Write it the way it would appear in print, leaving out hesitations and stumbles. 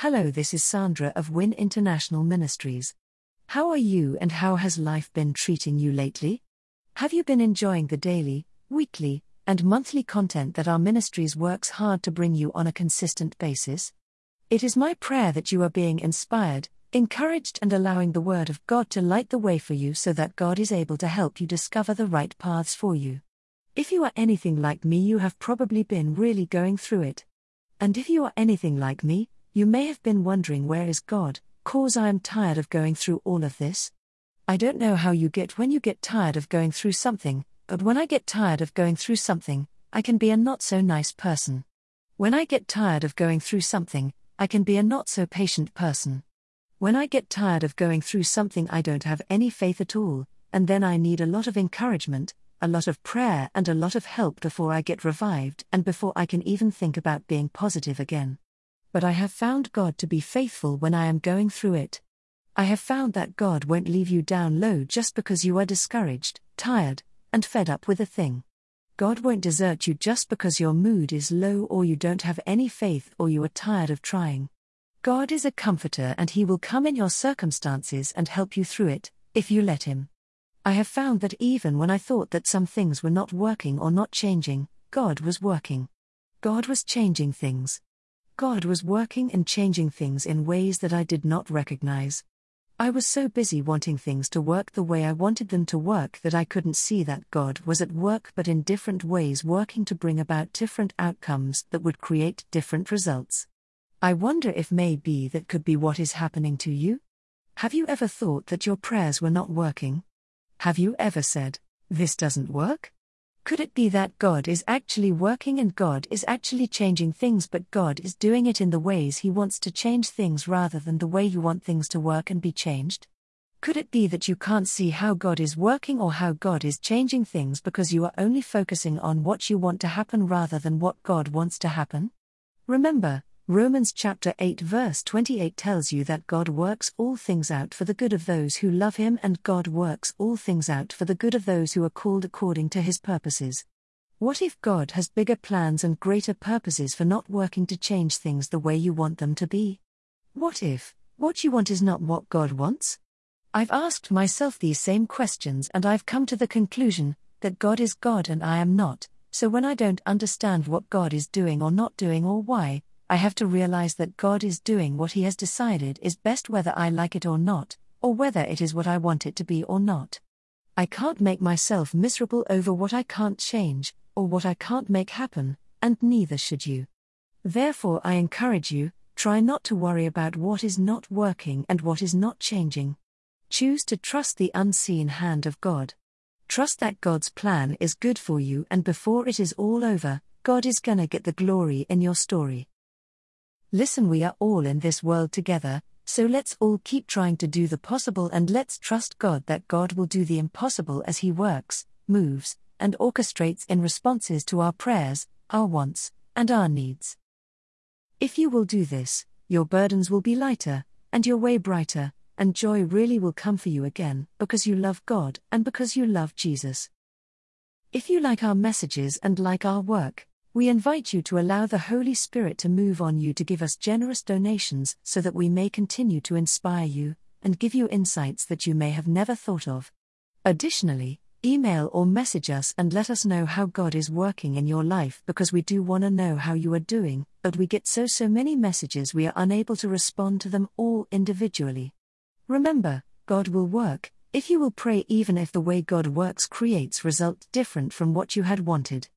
Hello, this is Sandra of Win International Ministries. How are you and how has life been treating you lately? Have you been enjoying the daily, weekly, and monthly content that our ministries works hard to bring you on a consistent basis? It is my prayer that you are being inspired, encouraged, and allowing the Word of God to light the way for you so that God is able to help you discover the right paths for you. If you are anything like me, you have probably been really going through it. And if you are anything like me, you may have been wondering, where is God, cause I am tired of going through all of this. I don't know how you get when you get tired of going through something, but when I get tired of going through something, I can be a not so nice person. When I get tired of going through something, I can be a not so patient person. When I get tired of going through something, I don't have any faith at all, and then I need a lot of encouragement, a lot of prayer, and a lot of help before I get revived and before I can even think about being positive again. But I have found God to be faithful when I am going through it. I have found that God won't leave you down low just because you are discouraged, tired, and fed up with a thing. God won't desert you just because your mood is low or you don't have any faith or you are tired of trying. God is a comforter and He will come in your circumstances and help you through it, if you let Him. I have found that even when I thought that some things were not working or not changing, God was working. God was changing things. God was working and changing things in ways that I did not recognize. I was so busy wanting things to work the way I wanted them to work that I couldn't see that God was at work, but in different ways, working to bring about different outcomes that would create different results. I wonder if maybe that could be what is happening to you? Have you ever thought that your prayers were not working? Have you ever said, "This doesn't work"? Could it be that God is actually working and God is actually changing things, but God is doing it in the ways He wants to change things rather than the way you want things to work and be changed? Could it be that you can't see how God is working or how God is changing things because you are only focusing on what you want to happen rather than what God wants to happen? Remember, Romans chapter 8 verse 28 tells you that God works all things out for the good of those who love Him, and God works all things out for the good of those who are called according to His purposes. What if God has bigger plans and greater purposes for not working to change things the way you want them to be? What if what you want is not what God wants? I've asked myself these same questions and I've come to the conclusion that God is God and I am not, so when I don't understand what God is doing or not doing or why, I have to realize that God is doing what He has decided is best, whether I like it or not, or whether it is what I want it to be or not. I can't make myself miserable over what I can't change, or what I can't make happen, and neither should you. Therefore, I encourage you, try not to worry about what is not working and what is not changing. Choose to trust the unseen hand of God. Trust that God's plan is good for you, and before it is all over, God is gonna get the glory in your story. Listen, we are all in this world together, so let's all keep trying to do the possible, and let's trust God that God will do the impossible as He works, moves, and orchestrates in responses to our prayers, our wants, and our needs. If you will do this, your burdens will be lighter, and your way brighter, and joy really will come for you again, because you love God and because you love Jesus. If you like our messages and like our work, we invite you to allow the Holy Spirit to move on you to give us generous donations so that we may continue to inspire you and give you insights that you may have never thought of. Additionally, email or message us and let us know how God is working in your life, because we do want to know how you are doing, but we get so many messages we are unable to respond to them all individually. Remember, God will work if you will pray, even if the way God works creates results different from what you had wanted.